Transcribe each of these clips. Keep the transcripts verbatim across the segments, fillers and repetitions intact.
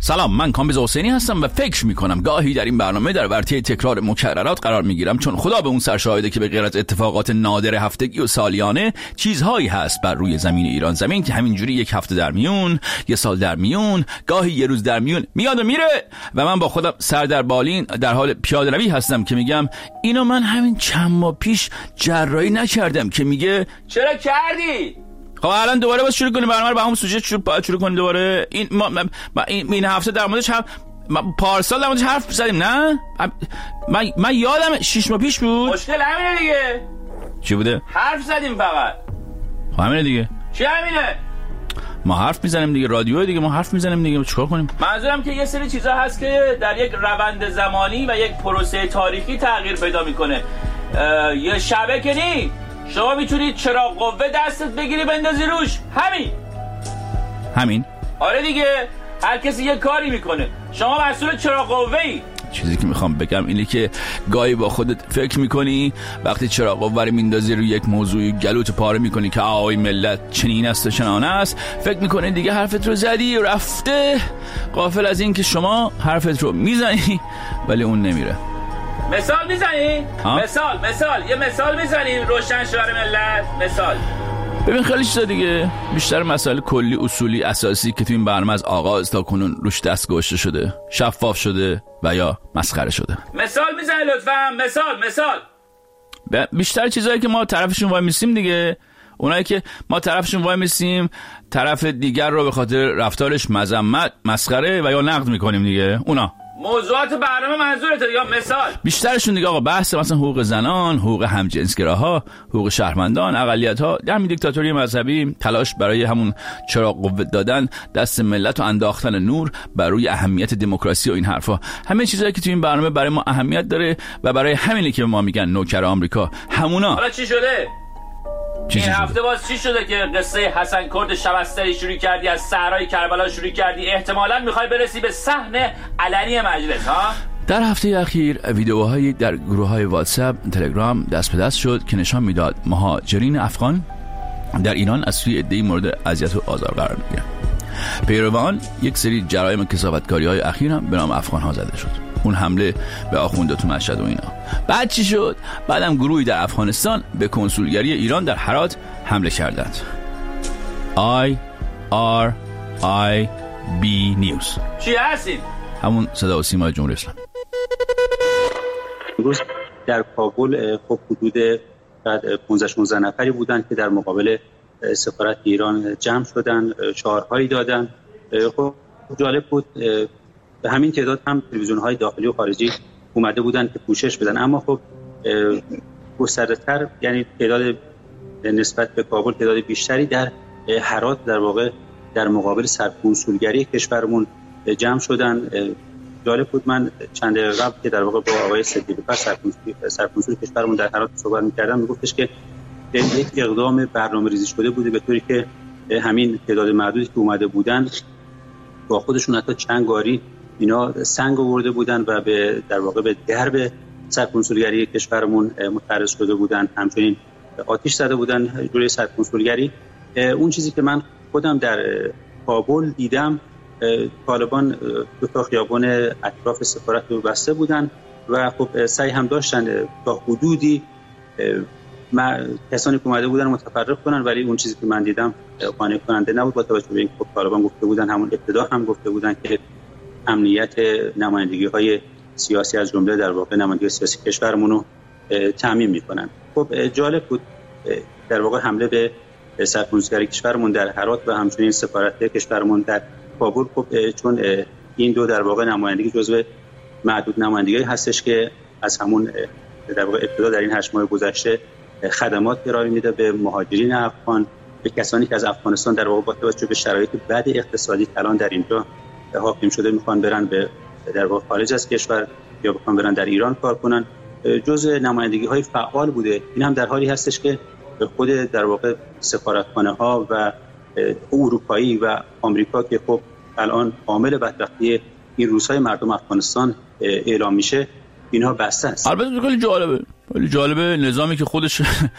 سلام، من کامبیز حسینی هستم و فکر میکنم گاهی در این برنامه در ورطه تکرار مکررات قرار میگیرم، چون خدا به اون سرشاهده که به غیر از اتفاقات نادر هفتگی و سالیانه چیزهایی هست بر روی زمین ایران زمین که همینجوری یک هفته در میون، یه سال در میون، گاهی یه روز در میون میاد و میره و من با خودم سر در بالین در حال پیاده روی هستم که میگم اینو من همین چند ماه پیش جراحی نکردم که میگه چرا کردی؟ خب الان دوباره باز شروع کنیم برنامه رو با همون سوژه شروع باید شروع کنیم دوباره. این ما, ما, ما این, این هفته در موردش هم پارسال در موردش حرف زدیم نه؟ من من یادم شش ماه پیش بود. مشکل همینه دیگه. چی بوده؟ حرف زدیم فقط. خب همینه دیگه. چی همینه؟ ما حرف میزنیم دیگه، رادیو دیگه، ما حرف میزنیم دیگه، چیکار کنیم؟ منظورم که یه سری چیزا هست که در یک روند زمانی و یک پروسه تاریخی تغییر پیدا میکنه. یه شبه که نی شما میتونید چراغ قوه دستت بگیری بندازی روش. همین همین آره دیگه، هر کسی یه کاری میکنه، شما مسئول چراغ قوه‌ای. چیزی که میخوام بگم اینه که گاهی با خودت فکر میکنی وقتی چراغ قوه رو میندازی روی یک موضوعی گلوت پاره میکنی که آهای ملت چنین است و چنان است، فکر میکنی دیگه حرفت رو زدی و رفته، غافل از این که شما حرفت رو میزنی ولی اون نمیره. مثال میزنی؟ مثال مثال یه مثال میزنی روشن شعار ملت. مثال ببین خیلی چیزا دیگه، بیشتر مسائل کلی اصولی اساسی که تو این برنامه از آغاز تا کنون روش دست گذاشته شده، شفاف شده و یا مسخره شده. مثال میزنی لطفا. مثال مثال بیشتر چیزایی که ما طرفشون وای میسیم دیگه، اونایی که ما طرفشون وای میسیم طرف دیگر رو به خاطر رفتارش مذمت، مسخره و یا نقد میکنیم دیگه، اونا موضوعات برنامه منظورته یا مثال بیشترشون دیگه آقا بحث مثلا حقوق زنان، حقوق همجنسگراها، حقوق شهروندان، اقلیت‌ها، همین دیکتاتوری مذهبی، تلاش برای همون چراغ قوه دادن دست ملت و انداختن نور بر روی اهمیت دموکراسی و این حرفا، همه چیزایی که تو این برنامه برای ما اهمیت داره و برای همینی که ما میگن نوکر آمریکا همونا. حالا چی شده؟ این هفته باز چی شده که قصه حسن کرد شبستری شروع کردی، از صحرای کربلا شروع کردی، احتمالاً میخوای برسی به صحن علنی مجلس ها؟ در هفته اخیر ویدیوهایی در گروه‌های واتساپ، تلگرام دست به دست شد که نشان میداد مهاجرین افغان در ایران از سوی عده‌ای مورد اذیت و آزار قرار میگیرن. پیروان یک سری جرایم کثافتکاری‌های اخیر هم به نام افغان‌ها زده شد. اون حمله به آخونده تو مشهد و اینا. بعد چی شد؟ بعدم گروهی در افغانستان به کنسولگری ایران در هرات حمله کردند. آی آر آی بی نیوز. چی هستین؟ همون صدا و سیما جمهوری اسلامی. امروز در کابل خب حدود پانزده شانزده نفری بودند که در مقابل سفارت ایران جمع شدن، شعارهایی دادن. خب جالب بود، به همین تعداد هم تلویزیون‌های داخلی و خارجی اومده بودن که پوشش بدن، اما خب گسترده‌تر، یعنی تعداد نسبت به کابل تعداد بیشتری در هرات در واقع در مقابل سرکنسولگری کشورمون جمع شدن. جالب بود، من چند دقیقه قبل که در واقع با آقای صدیقی سرکنسول سرکنسول کشورمون در هرات صحبت می‌کردم، میگفتش که یک اقدام برنامه‌ریزی شده بوده به طوری که همین تعداد معدودی که اومده بودن با خودشون حتی چند گاری اینا سنگ آورده بودن و به در واقع به درب سرکنسولگری کشورمون متعرض شده بودن، همچنین آتش زده بودن جلوی سرکنسولگری. اون چیزی که من خودم در کابل دیدم، طالبان دو تا خیابان اطراف سفارت رو بسته بودن و خب سعی هم داشتن تا حدودی کسانی که اومده بودن متفرق کنن، ولی اون چیزی که من دیدم قانع کننده نبود، با توجه به اینکه خب طالبان گفته بودن، همون ابتدا هم گفته بودن که امنیت نمایندگی‌های سیاسی از جمله در واقع نمایندگی سیاسی کشورمون رو تامین می‌کنن. خب جالب بود در واقع حمله به سرکنسولگری کشورمون در هرات و همچنین سفارت کشورمون در کابل، خب چون این دو در واقع نمایندگی جزو معدود نمایندگی هستش که از همون در واقع ابتدا در این هشت ماه گذشته خدمات ارائه میده به مهاجرین افغان، به کسانی که از افغانستان در واقع با توجه به شرایط بد اقتصادی الان در اینجا حاکم شده میخوان برن به در واقع خارج از کشور یا بخوان برن در ایران کار کنن. جزء نمایندگی‌های فعال بوده. این هم در حالی هستش که خود در واقع سفارتخانه‌ها و اروپایی و آمریکا که خب الان عامل بدبختی این روزهای مردم افغانستان اعلام میشه، اینها بسته است. البته خیلی جالبه، خیلی جالبه نظامی که خودش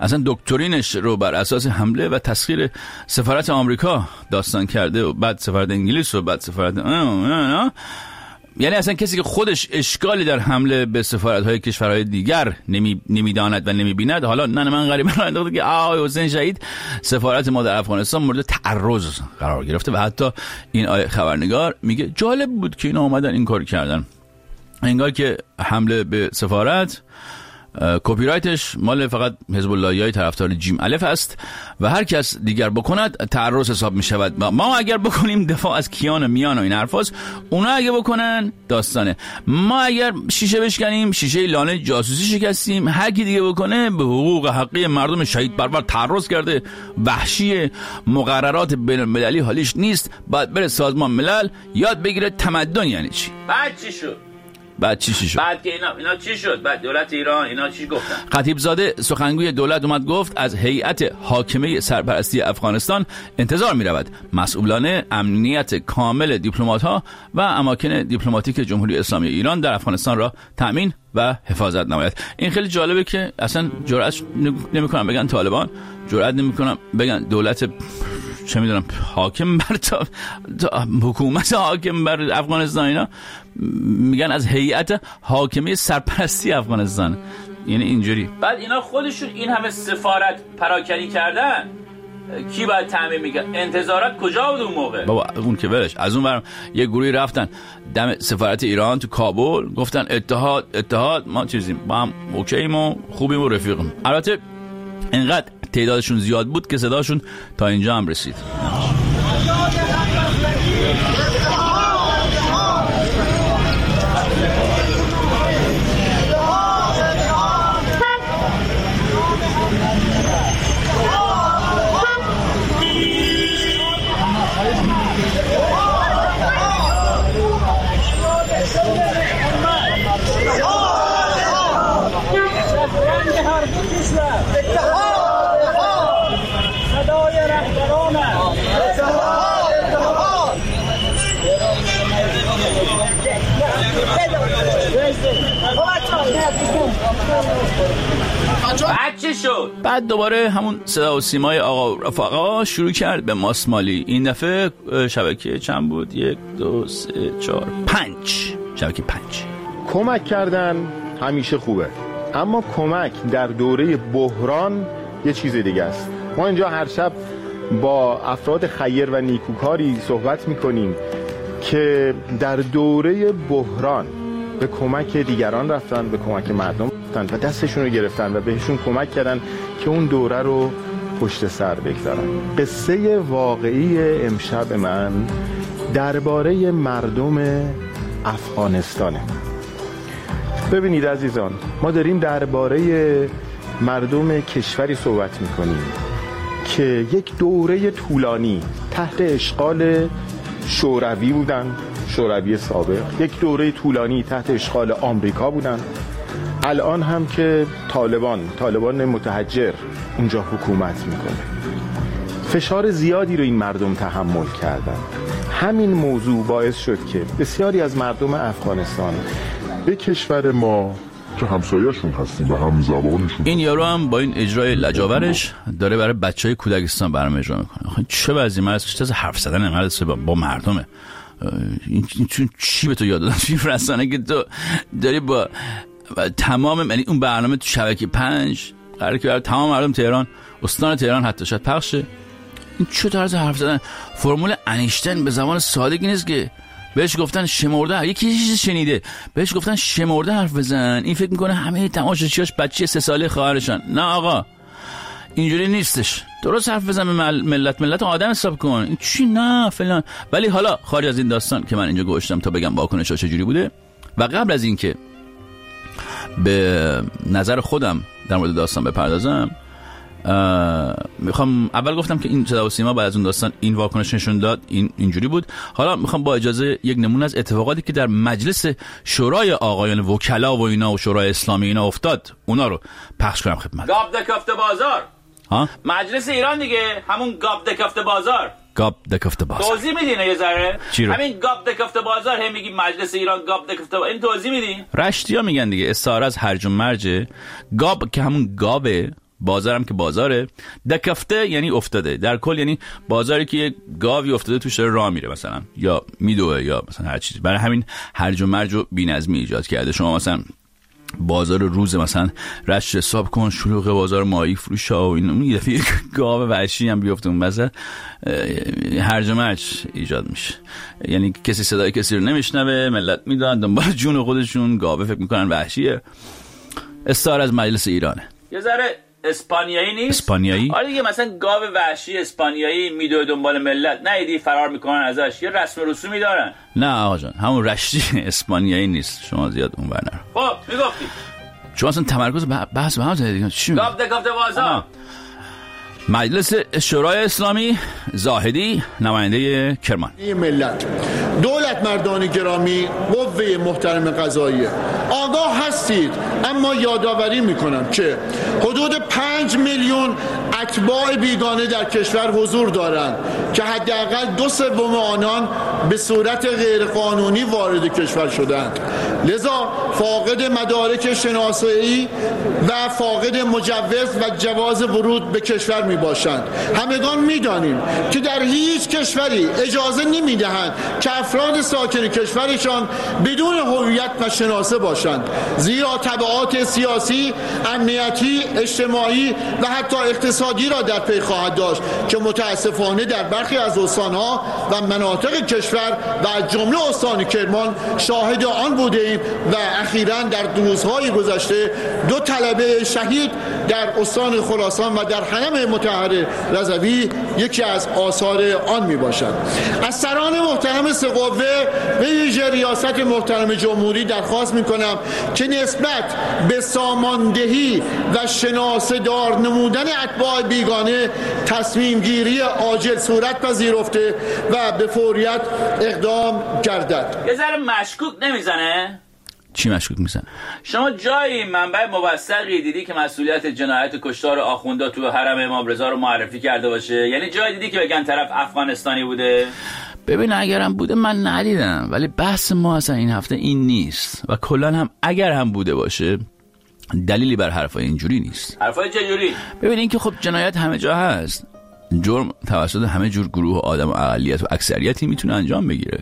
اصلا دکترینش رو بر اساس حمله و تسخیر سفارت آمریکا داستان کرده و بعد سفارت انگلیس و بعد سفارت آه آه آه. یعنی اصلا کسی که خودش اشکالی در حمله به سفارت‌های کشورهای دیگر نمی نمیداند و نمیبیند، حالا نه من غریبه رو انداخته که آقای حسین شهید سفارت ما در افغانستان مورد تعرض قرار گرفته و حتی این آیه خبرنگار میگه جالب بود که اینا اومدن این کار کردن، انگار که حمله به سفارت کپی رایتش مال فقط حزب اللهیای طرفدار جیم الف است و هر کس دیگر بکند تعرض حساب می شود. ما اگر بکنیم دفاع از کیان و میان و این حرفاست، اونا اگه بکنن داستانه. ما اگر شیشه بشکنیم شیشه لانه جاسوسی شکستیم، هر کی دیگه بکنه به حقوق حقی مردم شهید پرور تعرض کرده، وحشی، مقررات بین المللی حالیش نیست، باید بره سازمان ملل یاد بگیره تمدن یعنی چی. بعد چی شد؟ بعد چی چی شد؟ بعد که اینا اینا چی شد؟ بعد دولت ایران اینا چی گفتن؟ خطیب زاده سخنگوی دولت اومد گفت از هیئت حاکمه سرپرستی افغانستان انتظار می رود مسئولان امنیت کامل دیپلمات‌ها و اماکن دیپلماتیک جمهوری اسلامی ایران در افغانستان را تأمین و حفاظت نماید. این خیلی جالبه که اصلا جرأت نمی‌کنن بگن طالبان، جرأت نمی‌کنن بگن دولت چه میدونم حاکم بر تا, تا حکومت حاکم بر افغانستان، اینا میگن از هیئت حاکمه سرپرستی افغانستان. یعنی اینجوری. بعد اینا خودشون این همه سفارت پراکنی کردن، کی باید تامین میگه؟ انتظارات کجا بود اون موقع؟ بابا اون که ولش، از اون برم یه گروهی رفتن دم سفارت ایران تو کابل گفتن اتحاد اتحاد ما چیزیم با هم اوکییم و خوبیم و رفیقیم. البته اینقدر تعدادشون زیاد بود که صداشون تا اینجا هم رسید. بعد چی شد؟ بعد دوباره همون صدا و سیمای آقا رفقا شروع کرد به ماسمالی. این دفعه شبکه چند بود؟ یک دو سه چهار پنج شبکه پنج. کمک کردن همیشه خوبه، اما کمک در دوره بحران یه چیز دیگه است. ما اینجا هر شب با افراد خیر و نیکوکاری صحبت میکنیم که در دوره بحران به کمک دیگران رفتن، به کمک مردم رفتن و دستشون رو گرفتن و بهشون کمک کردن که اون دوره رو پشت سر بگذارن. قصه واقعی امشب من درباره مردم افغانستانه. ببینید عزیزان، ما داریم درباره مردم کشوری صحبت میکنیم که یک دوره طولانی تحت اشغال شوروی بودن، شوروی سابق، یک دوره طولانی تحت اشغال آمریکا بودن، الان هم که طالبان طالبان متحجر اونجا حکومت میکنه. فشار زیادی رو این مردم تحمل کردن. همین موضوع باعث شد که بسیاری از مردم افغانستان به کشور ما که همسایه‌شون هستیم و هم زبانشون. این یارو هم با این اجرای لجاورش داره برای بچهای کودکستان برنامه اجرا میکنه. آخه چه وضعی مرد چه از حرف زدن مرد با, با مردمه. این چون چی به تو یاد دادن توی رسانه که تو داری با, با تمام، یعنی اون برنامه تو شبکه پنج قراره که برای تمام مردم تهران، استان تهران حتی شاید پخشه. این چه طرز حرف زدن؟ فرمول انیشتین به زبان سادگی نیست که بهش گفتن شمرده، یکی چیز شنیده بهش گفتن شمرده حرف بزن، این فکر میکنه همه تماشاچیاش بچه سه ساله خواهرشن. نه آقا، اینجوری نیستش. درست حرف بزن به ملت، ملت آدم حساب کن. این چی نه فلان. ولی حالا خارج از این داستان که من اینجا گوشتم تا بگم واکنش‌ها چجوری بوده و قبل از این که به نظر خودم در مورد داستان بپردازم، میخوام اول گفتم که این صدا و سیما بعد از اون داستان این واکنش نشون داد، این اینجوری بود. حالا میخوام با اجازه یک نمونه از اتفاقاتی که در مجلس شورای آقایان وکلا و اینا و شورای اسلامی اینا افتاد اونا رو پخش کنم خدمت. گاب دکافت بازار. ها؟ مجلس ایران دیگه، همون گاب دکافت بازار. گاب دکافت بازار. توضیح میدین یه ذره؟ همین گاب دکافت بازار هم میگی مجلس ایران گاب دکافت، این توضیح میدین؟ رشتیا میگن دیگه، استعاره از هرج و مرج. گاب که همون گابه بازارم که بازاره، دکفته یعنی افتاده، در کل یعنی بازاری که یه گاوی افتاده توش داره راه میره مثلا، یا میدوه یا مثلا هر چیزی. برای همین هرج و مرج و بی‌نظمی ایجاد کرده. شما مثلا بازار روز مثلا رشت حساب کن، شلوغ بازار ماهی فروش ها و این، یه دفعه گاو وحشی هم بیفته اون وسط، هرج و مرج ایجاد میشه. یعنی کسی صدای کسی رو نمیشنوه، ملت میدونن دنبال جون خودشون، گاوه فکر میکنن وحشیه. استعار از مجلس ایرانه. یه ذره اسپانیایی نیست؟ اسپانیایی؟ آره دیگه، مثلا گاو وحشی اسپانیایی میدوه دنبال ملت، نیدی فرار میکنن ازش، یه رسم رسومی دارن. نه آقا جان، همون رشتی اسپانیایی نیست، شما زیاد اون ور نرو. خب میگفتی شما اصلا تمرکز بحث به هم زدید دیگه. چی میگی؟ گفته گفته بازار. مجلس شورای اسلامی، زاهدی، نماینده کرمان. ملت، دولت مردان گرامی، قوه محترم قضاییه، آگاه هستید، اما یادآوری میکنم که حدود پنج میلیون اتباع بیگانه در کشور حضور دارند که حداقل دو سوم آنان به صورت غیرقانونی وارد کشور شدند. لذا فاقد مدارک شناسایی و فاقد مجوز و جواز ورود به کشور می باشند. همگان می دانیم که در هیچ کشوری اجازه نمی دهند که افراد ساکن کشورشان بدون هویت و شناسه باشند، زیرا تبعات سیاسی، امنیتی، اجتماعی و حتی اقتصادی را در پی خواهد داشت که متاسفانه در برخی از استانها و مناطق کشور و از جمله استان کرمان شاهد آن بودیم و اخیراً در روزهای گذشته دو طلبه شهید در استان خراسان و در حرم مطهر رضوی یکی از آثار آن می باشد. از سران محترم سه قوه به ویژه ریاست محترم جمهوری درخواست می کنم که نسبت به ساماندهی و شناسه‌دار نمودن اتباع بیگانه تصمیم گیری عاجل صورت پذیرفته و به فوریت اقدام گردد. یه ذره مشکوک نمیزنه؟ چی مشکوک میزنه؟ شما جایی منبع موثقی دیدی که مسئولیت جنایت کشتار آخوندا تو حرم امام رضا رو معرفی کرده باشه؟ یعنی جایی دیدی که بگن طرف افغانستانی بوده؟ ببین اگرم بوده من ندیدم، ولی بحث ما اصلا این هفته این نیست و کلا هم اگر هم بوده باشه دلیلی بر حرفای اینجوری نیست. حرفای چجوری؟ ببین این که خب جنایت همه جا هست، جرم توسط همه جور گروه و آدم و اقلیت و اکثریتی میتونه انجام بگیره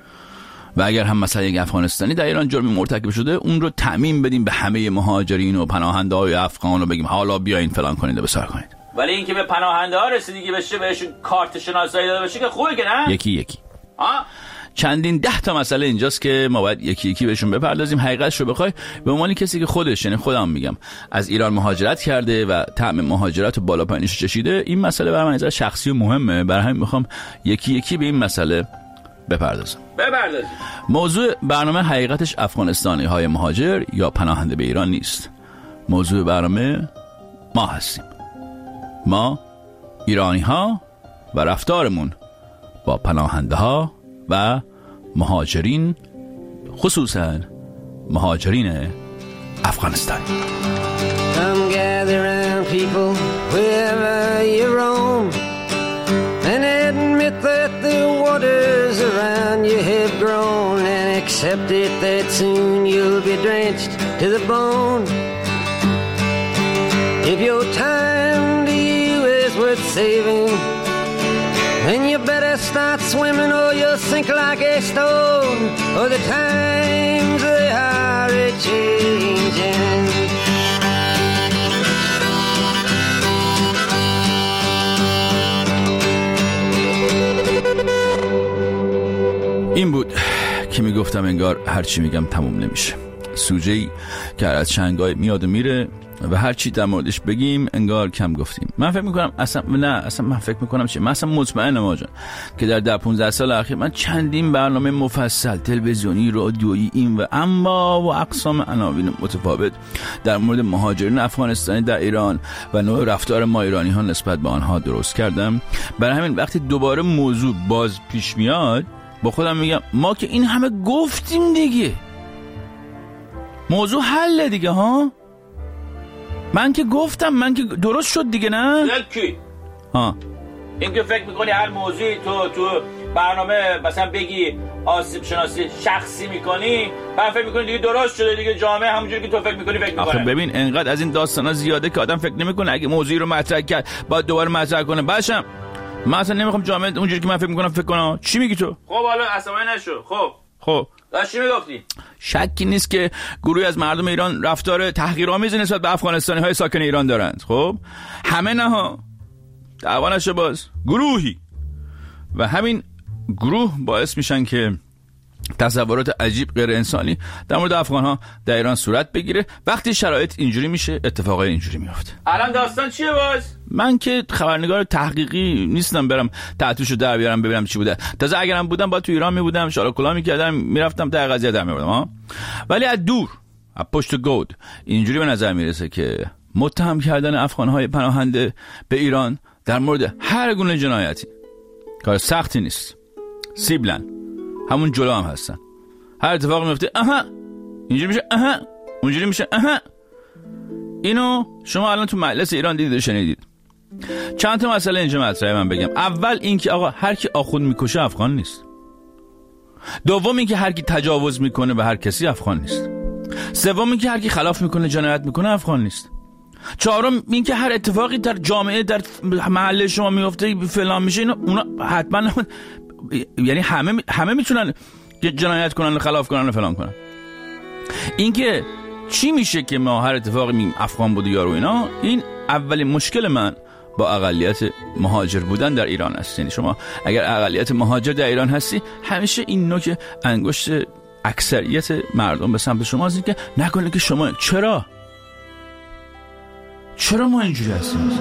و اگر هم مثلا یک افغانستانی در ایران جرمی مرتکب شده اون رو تعمیم بدیم به همه مهاجرین و پناهنده های افغان و بگیم حالا بیاین فلان کنید و بسار کنید. ولی اینکه به پناهنده ها رسیدگی بشه، بهشون کارت شناسایی داده بشه که خوبه که نه؟ یکی یکی. ها؟ چندین ده تا مسئله اینجاست که ما باید یکی یکی بهشون بپردازیم. حقیقتش رو بخوای به عنوان کسی که خودش، یعنی خودم میگم، از ایران مهاجرت کرده و طعم مهاجرت و بالا پایینش چشیده، این مسئله برای من نظر شخصی و مهمه، برای همین میخوام یکی یکی به این مسئله بپردازم. بپردازیم. موضوع برنامه حقیقتش افغانستانی های مهاجر یا پناهنده به ایران نیست. موضوع برنامه ما هستیم، ما ایرانی ها و رفتارمون با پناهنده ها و مهاجرین، خصوصا مهاجرین افغانستان. Come gather round people wherever you roam and admit that the waters around you have grown and accept it that soon you'll be drenched to the bone. If your time to you is worth saving, then you better start swimming or you'll sink like a stone, or the times they are a-changing. این بود که میگفتم انگار هرچی میگم تموم نمیشه، سوژه‌ای که از چنگای میاد و میره و هر چی در موردش بگیم انگار کم گفتیم. من فکر میکنم اصلا نه اصلا من فکر میکنم چه من اصلا مطمئنم آجان که در ده پانزده سال اخیر من چندین برنامه مفصل تلویزیونی، رادیویی، این و اما و اقسام عناوین متفاوت در مورد مهاجرین افغانستانی در ایران و نوع رفتار ما ایرانی ها نسبت به آنها درست کردم. برای همین وقتی دوباره موضوع باز پیش میاد با خودم میگم ما که این همه گفتیم دیگه، موضوع حل دیگه ها. من که گفتم، من که درست شد دیگه، نه؟ کی؟ ها. این که فکر میکنی هر موضوعی تو تو برنامه مثلا بگی آسیب شناسی شخصی میکنی، بعد فکر میکنی دیگه درست شده، دیگه جامعه همونجوری که تو فکر میکنی فکر میکنه. ببین انقدر از این داستانا زیاده که آدم فکر نمیکنه اگه موضوعی رو مطرح کرد باید دوباره مطرح کنه. باشم من اصلا نمیخوام جامعه اونجوری که من فکر میکنم فکر کنم. چی میگی تو؟ خب حالا عصبانی نشو. خب خب داشتی میگفتی؟ شکی نیست که گروهی از مردم ایران رفتار تحقیرآمیزی نسبت به افغانستانی های ساکن ایران دارند. خب همه نه ها، دعوا نشه باز، گروهی، و همین گروه باعث میشن که تصورات عجیب غیر انسانی در مورد افغان ها در ایران صورت بگیره. وقتی شرایط اینجوری میشه اتفاقای اینجوری میفته. الان داستان چیه باز؟ من که خبرنگار تحقیقی نیستم برم تحتوشو در بیارم ببینم چی بوده. تازه اگرم بودم با تو ایران میبودم، شالا کلا میکردم، میرفتم تا قضیه در میبردم ها. ولی از دور، از پشت گود اینجوری به نظر میرسه که متهم کردن افغان های پناهنده به ایران در مورد هر گونه جنایتی کار سختی نیست. سیبلن همون جلو هم هستن، هر اتفاق میفته اها اینجوری میشه، اها اونجوری میشه، اها. اینو شما الان تو مجلس ایران دیدید و شنیدید. چند تا مسئله اینجا مطرحه من بگم. اول اینکه آقا هر کی آخوند میکشه افغان نیست. دوم اینکه هر کی تجاوز میکنه به هر کسی افغان نیست. سوم اینکه هر کی خلاف میکنه، جنایت میکنه افغان نیست. چهارم اینکه هر اتفاقی در جامعه در محله شما میفته فلان میشه، اینا اونا حتما یعنی همه همه میتونن جنایت کنن، خلاف کنن و فلان کنن. اینکه چی میشه که ما هر اتفاقی میگیم افغان بوده یارو اینا، این اولین مشکل من با اقلیت مهاجر بودن در ایران است. یعنی شما اگر اقلیت مهاجر در ایران هستی، همیشه این نوک انگشت اکثریت مردم به سمت شما است که نکنه که شما چرا چرا ما اینجوری هستیم.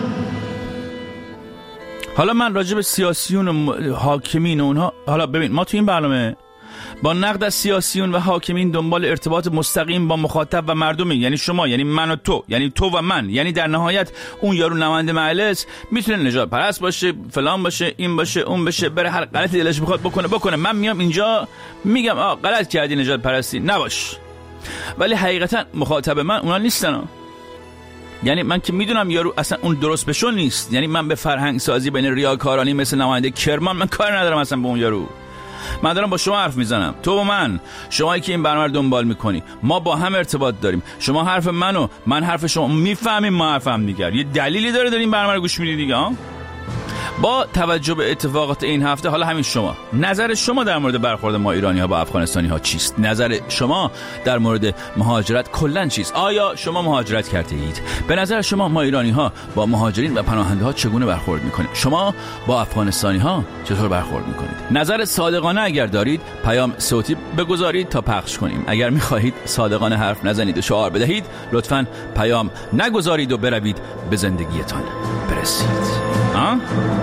حالا من راجع به سیاسیون و حاکمین و اونها، حالا ببین ما تو این برنامه با نقد از سیاسیون و حاکمین دنبال ارتباط مستقیم با مخاطب و مردمی، یعنی شما، یعنی من و تو، یعنی تو و من، یعنی در نهایت اون یارو نماینده محله است، میتونه نجات پرست باشه، فلان باشه، این باشه، اون باشه، بره هر غلطی دلش بخواد بکنه بکنه. من میام اینجا میگم آ غلط کردی، نجات پرستی نباش. ولی حقیقتا مخاطب من اونا نیستن. یعنی من که میدونم یارو اصلا اون درست بشو نیست. یعنی من به فرهنگ سازی بین ریاکارانی مثل نماینده کرمان من کار ندارم اصلا به اون یارو. من دارم با شما حرف میزنم، تو و من، شمایی که این برنامه رو دنبال میکنی، ما با هم ارتباط داریم. شما حرف منو، من حرف شما، میفهمیم ما حرف هم دیگر. یه دلیلی داره داریم برنامه رو گوش میدید دیگه ها. با توجه به اتفاقات این هفته، حالا همین شما، نظر شما در مورد برخورد ما ایرانی ها با افغانستانی ها چیست؟ نظر شما در مورد مهاجرت کلا چیست؟ آیا شما مهاجرت کرده اید؟ به نظر شما ما ایرانی ها با مهاجرین و پناهنده ها چگونه برخورد میکنیم؟ شما با افغانستانی ها چطور برخورد میکنید؟ نظر صادقانه اگر دارید پیام صوتی بگذارید تا پخش کنیم. اگر میخواهید صادقانه حرف نزنید و شعار بدهید، لطفاً پیام نگذارید و بروید به زندگیتان برسید. ها؟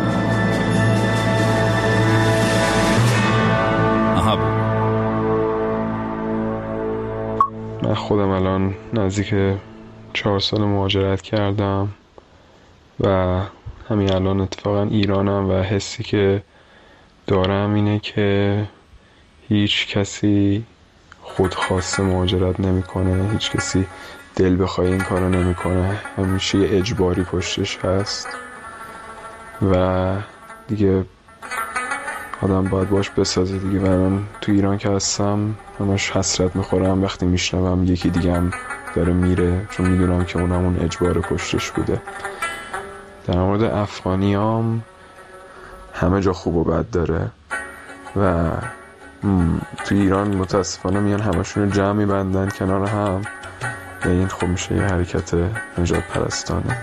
من خودم الان نزدیک چهار سال مهاجرت کردم و همین الان اتفاقا ایرانم و حسی که دارم اینه که هیچ کسی خودخواسته مهاجرت نمیکنه، هیچ کسی دل بخواه این کارو نمیکنه، همیشه یه اجباری پشتش هست و دیگه آدم باید باش بسازه دیگه. و من تو ایران که هستم همش حسرت میخورم وقتی میشنوم یکی دیگه هم داره میره، چون میدونم که اونم اون اجبار پشتش بوده. در مورد افغانیام همه جا خوب و بد داره و تو ایران متاسفانه میان همشون رو جمع میبندن کنار هم و این خب میشه یه حرکت نجات پرستانه.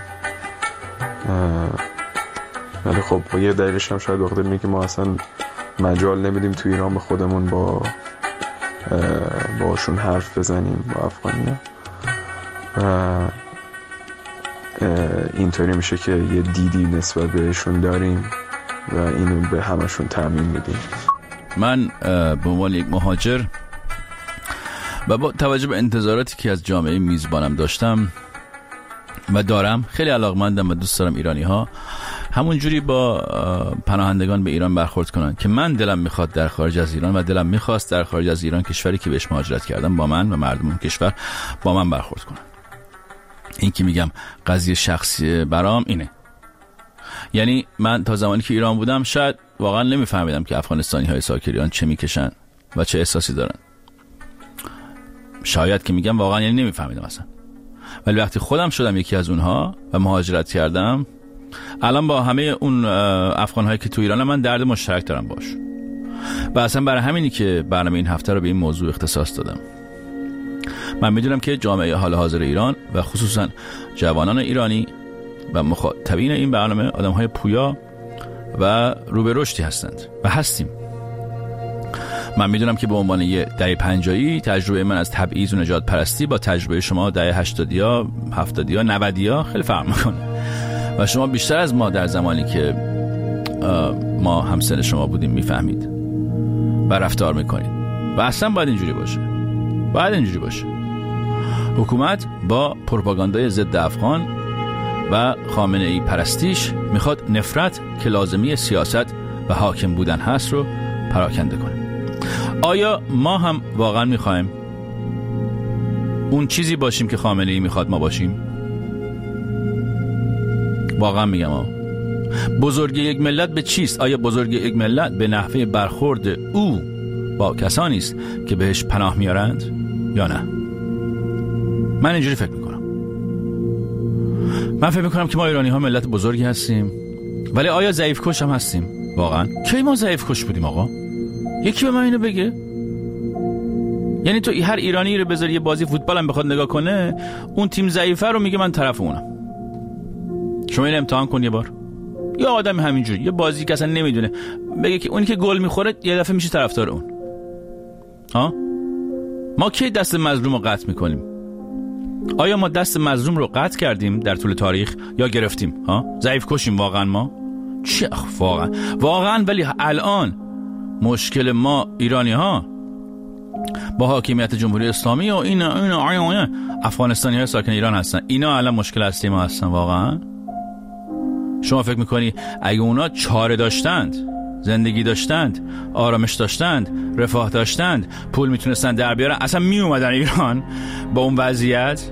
ولی خب یه دلیلش هم شاید بخاطر اینه که ما اصلا مجال نمیدیم تو ایران به خودمون با باشون حرف بزنیم با افغانی‌ها و اینطوری میشه که یه دیدی نسبت بهشون داریم و اینو به همشون تامین میدیم. من به عنوان یک مهاجر و با توجه به انتظاراتی که از جامعه میزبانم داشتم و دارم، خیلی علاقمندم و دوست دارم ایرانی ها همون جوری با پناهندگان به ایران برخورد کنن که من دلم میخواد در خارج از ایران و دلم میخواست در خارج از ایران، کشوری که بهش مهاجرت کردم، با من و مردم اون کشور با من برخورد کنن. این که میگم قضیه شخصی برام اینه. یعنی من تا زمانی که ایران بودم شاید واقعا نمیفهمیدم که افغانستانی های ساکن ایران چه میکشن و چه احساسی دارن. شاید که میگم واقعا یعنی نمیفهمیدم اصلا. ولی وقتی خودم شدم یکی از اونها و مهاجرت کردم، الان با همه اون افغان هایی که تو ایران من درد مشترک دارم باش. و اصلا برای همینی که برنامه این هفته رو به این موضوع اختصاص دادم. من میدونم که جامعه حال حاضر ایران و خصوصا جوانان ایرانی و مخاطبین این برنامه آدم های پویا و رو به رشدی هستند و هستیم. من میدونم که به عنوان یه دهه پنجاهی تجربه من از تبعیض و نجات پرستی با تجربه شما دهه هشتادیا، هفتادیا، نودیا خیلی فرق میکنه و شما بیشتر از ما در زمانی که ما همسن شما بودیم میفهمید و رفتار میکنید و اصلا باید اینجوری باشه. باید اینجوری باشه. حکومت با پروپاگاندای ضد افغان و خامنه ای پرستیش میخواد نفرت که لازمی سیاست و حاکم بودن هست رو پراکنده کنه. آیا ما هم واقعا میخوایم اون چیزی باشیم که خامنه ای میخواد ما باشیم؟ واقعا میگم ها. بزرگی یک ملت به چیست؟ آیا بزرگی یک ملت به نحوه برخورد او با کسانی است که بهش پناه میارند یا نه؟ من اینجوری فکر میکنم. من فکر میکنم که ما ایرانی ها ملت بزرگی هستیم، ولی آیا ضعیف کش هم هستیم؟ واقعا کی ما ضعیف کش بودیم آقا؟ یکی به من اینو بگه. یعنی تو هر ایرانی رو بذاری یه بازی فوتبال هم بخواد نگاه کنه، اون تیم ضعیفه رو میگه من طرف اونم. شما این امتحان کن یه بار. یه آدم همینجوری یه بازی که اصلا نمیدونه بگه که اونی که گل میخوره یه دفعه میشه طرفدار اون. ها؟ ما کی دست مظلوم رو قطع میکنیم؟ آیا ما دست مظلوم رو قطع کردیم در طول تاریخ یا گرفتیم؟ ها؟ ضعیف کشیم واقعا ما؟ چه واقعا واقعا ولی الان مشکل ما ایرانی ها با حاکمیت جمهوری اسلامی و این این افغانستانی های ساکن ایران هستن. اینا الان مشکل اصلی ما هستن واقعا. شما فکر میکنی اگه اونا چاره داشتند، زندگی داشتند، آرامش داشتند، رفاه داشتند، پول میتونستن در بیارن، اصلا می اومدن ایران با اون وضعیت؟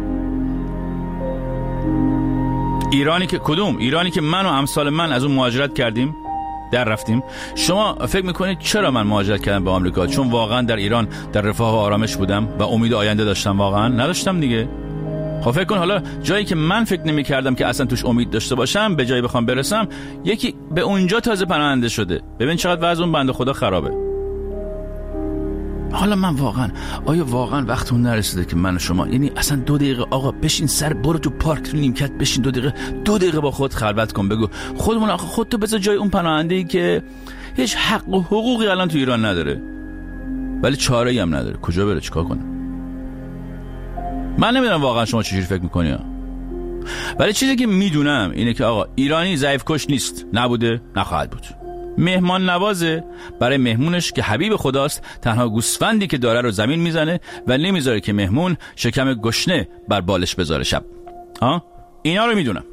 ایرانی که کدوم؟ ایرانی که من و امثال من از اون مهاجرت کردیم در رفتیم. شما فکر میکنید چرا من مهاجرت کردم به آمریکا؟ چون واقعا در ایران در رفاه و آرامش بودم و امید آینده داشتم؟ واقعا نداشتم دیگه. خب فکر کن حالا جایی که من فکر نمی کردم که اصلا توش امید داشته باشم به جایی بخوام برسم، یکی به اونجا تازه پناهنده شده. ببین چقدر وضع اون بنده خدا خرابه. حالا من واقعا آیا واقعا وقت اون نرسیده که من و شما، یعنی اصلا دو دقیقه آقا بشین سر برو تو پارک تو نیمکت بشین دو دقیقه دو دقیقه با خود خلوت کن، بگو خودمون آخه خودتو بذار جای اون پناهنده‌ای که هیچ حق و حقوقی الان تو ایران نداره ولی چاره‌ای هم نداره. کجا بره؟ چیکار کنه؟ من نمیدونم واقعا شما چجوری فکر میکنی ها. ولی چیزی که میدونم اینه که آقا ایرانی ضعیف کش نیست، نبوده، نخواهد بود. مهمان نوازه، برای مهمونش که حبیب خداست تنها گوسفندی که داره رو زمین میزنه و نمیذاره که مهمون شکم گشنه بر بالش بذاره شب. ها؟ اینا رو میدونم.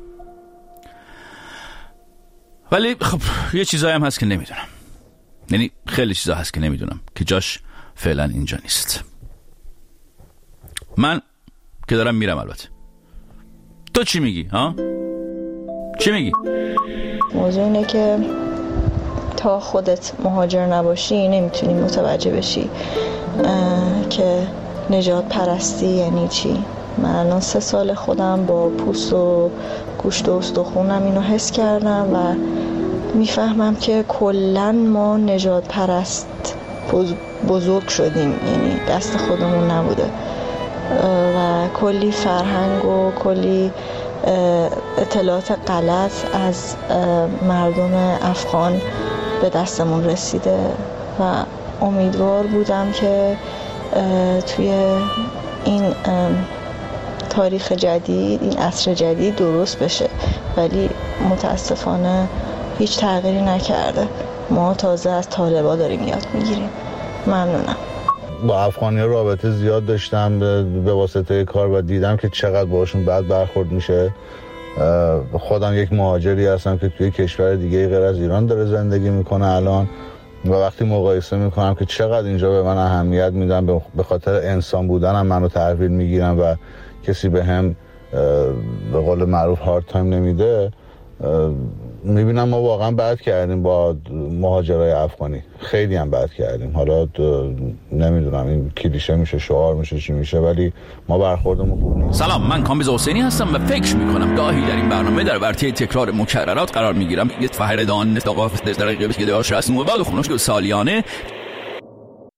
ولی خب یه چیزایی هم هست که نمیدونم. یعنی خیلی چیزا هست که نمیدونم که جاش فعلا اینجا نیست. من که دارم میرم البته. تو چی میگی؟ ها؟ چی میگی؟ موضوع اینه که تا خودت مهاجر نباشی نمیتونی متوجه بشی که نجات پرستی یعنی چی. من الان سه سال خودم با پوست و گوشت و استخونم اینو حس کردم و میفهمم که کلن ما نجات پرست بزرگ شدیم، یعنی دست خودمون نبوده و کلی فرهنگ و کلی اطلاعات غلط از مردم افغان به دستمون رسیده و امیدوار بودم که توی این تاریخ جدید، این عصر جدید درست بشه، ولی متاسفانه هیچ تغییری نکرده. ما تازه از طالبا داریم یاد میگیریم. ممنونم. با افغانی ها رابطه زیاد داشتم به واسطه کار و دیدم که چقدر باشون بد برخورد میشه. خودم یک مهاجری هستم که توی کشور دیگه غیر از ایران داره زندگی میکنه الان و وقتی مقایسه میکنم که چقدر اینجا به من اهمیت میدن، به خاطر انسان بودنم منو تحویل میگیرن و کسی به هم به قول معروف هارد تایم نمیده، میبینم ما واقعا بد کردیم با مهاجرای افغانی، خیلی هم بد کردیم. حالا نمیدونم این کلیشه میشه، شعار میشه، چی میشه، ولی ما برخوردمون خوب نیست. سلام، من کامبیز حسینی هستم و فکر میکنم گاهی در این برنامه در ورطه تکرار مکررات قرار میگیرم. یه فهردان نستاقاف در قیبس که داشت رسم و بعد خونش که سالیانه